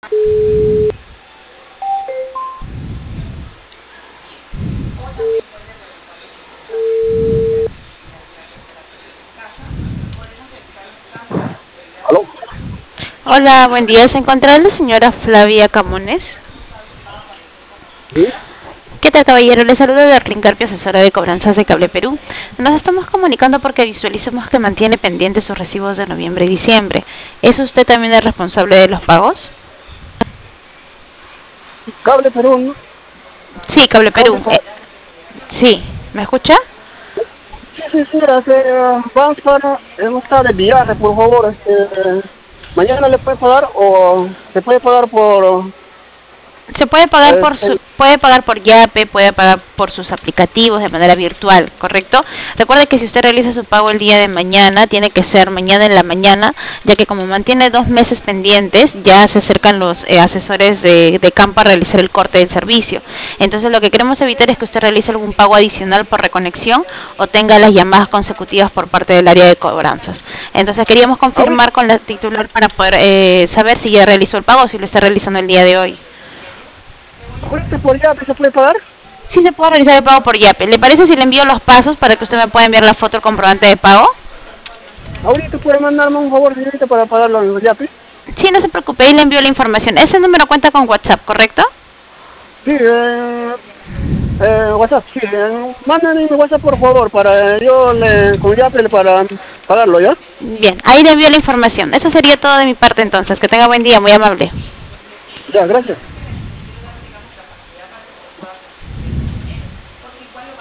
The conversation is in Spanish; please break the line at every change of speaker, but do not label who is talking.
¿Aló?
Hola, buen día. ¿Se encontrará la señora Flavia Camones?
¿Sí?
¿Qué tal, caballero? Le saludo de Arlín Carpio, asesora de cobranzas de Cable Perú. Nos estamos comunicando porque visualizamos que mantiene pendientes sus recibos de noviembre y diciembre. ¿Es usted también el responsable de los pagos?
Cable Perú, ¿no?
Sí, Cable
Cable
Perú.
Perú.
Sí, ¿me escucha?
Sí, vamos para, hemos estado de viaje, por favor, mañana le puede pagar o se puede pagar por,
Se puede pagar
este,
puede pagar por Yape, puede pagar por sus aplicativos de manera virtual, ¿correcto? Recuerde que si usted realiza su pago el día de mañana, tiene que ser mañana en la mañana, ya que como mantiene 2 meses pendientes, ya se acercan los asesores de campo a realizar el corte del servicio. Entonces lo que queremos evitar es que usted realice algún pago adicional por reconexión o tenga las llamadas consecutivas por parte del área de cobranzas. Entonces queríamos
ahorita,
confirmar con la titular para poder saber si ya realizó el pago o si lo está realizando el día de hoy.
ahorita por ya se puede pagar.
Sí se puede realizar el pago por Yape. ¿Le parece si le envío los pasos para que usted me pueda enviar la foto del comprobante de pago?
Ahorita puede mandarme un favor, señorita, para pagarlo en Yapi.
Sí, no se preocupe, ahí le envío la información. Ese número cuenta con WhatsApp, ¿correcto?
Sí, WhatsApp, sí, mándame mi WhatsApp por favor, para yo con Yapi para pagarlo, ¿ya?
Bien, ahí le envío la información. Eso sería todo de mi parte entonces. Que tenga buen día, muy amable.
Ya, gracias.